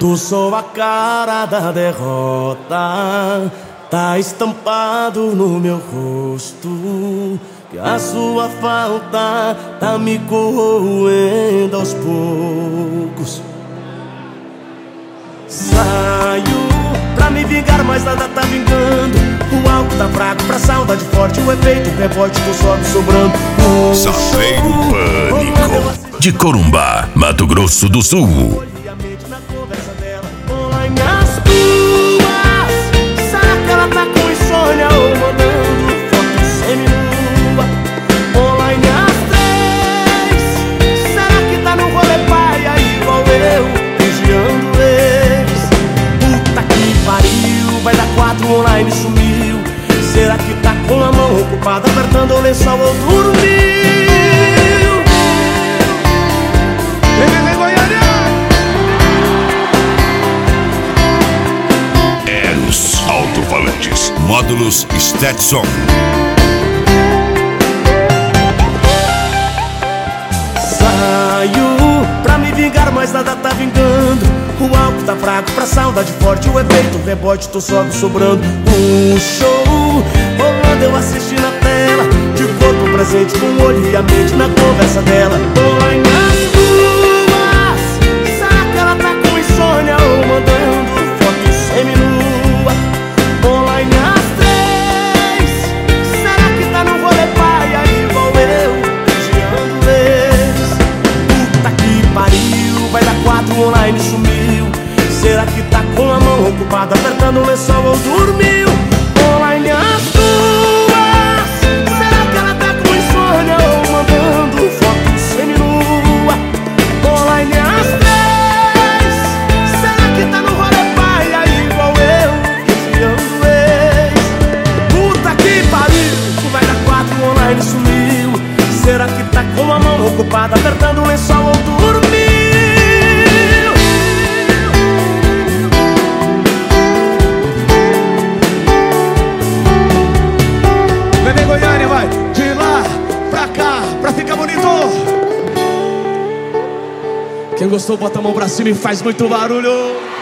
Tu sou a cara da derrota, tá estampado no meu rosto, que a sua falta tá me corroendo aos poucos. Saio pra me vingar, mas nada tá vingando. O álcool tá fraco pra saudade forte, o efeito rebote do sobe sobrando. Safeiro Pânico, de Corumbá, Mato Grosso do Sul. Na conversa dela, online as duas. Será que ela tá com insônia ou mandando foto seminua? Online as três. Será que tá no rolê paia igual eu, vigiando ex? Puta que pariu, vai dar 4 online sumiu. Será que tá com a mão ocupada apertando o lençol ou dormiu? Alto-falantes, módulos Stetson. Saio pra me vingar, mas nada tá vingando. O álcool tá fraco pra saudade forte, o efeito rebote tô sobe sobrando. Um show rolando, eu assisti na tela, de corpo presente com o olho e a mente na conversa dela. Online as duas. Será que ela tá com insônia ou mandando foto seminua? Online as três. Será que tá no rolê paia igual eu, vigiando ex? Puta que pariu, vai dar 4 online sumiu. Será que tá com a mão ocupada apertando o lençol ou dormiu? Online as duas. Será que ela tá com insônia ou mandando foto seminua? Online as três. Será que tá no rolê paia igual eu, vigiando ex? Puta que pariu, vai dar 4 online sumiu. Será que tá com a mão ocupada apertando o lençol ou dormiu? Vem Goiânia, vai de lá pra cá, pra ficar bonito. Quem gostou bota a mão pra cima e faz muito barulho.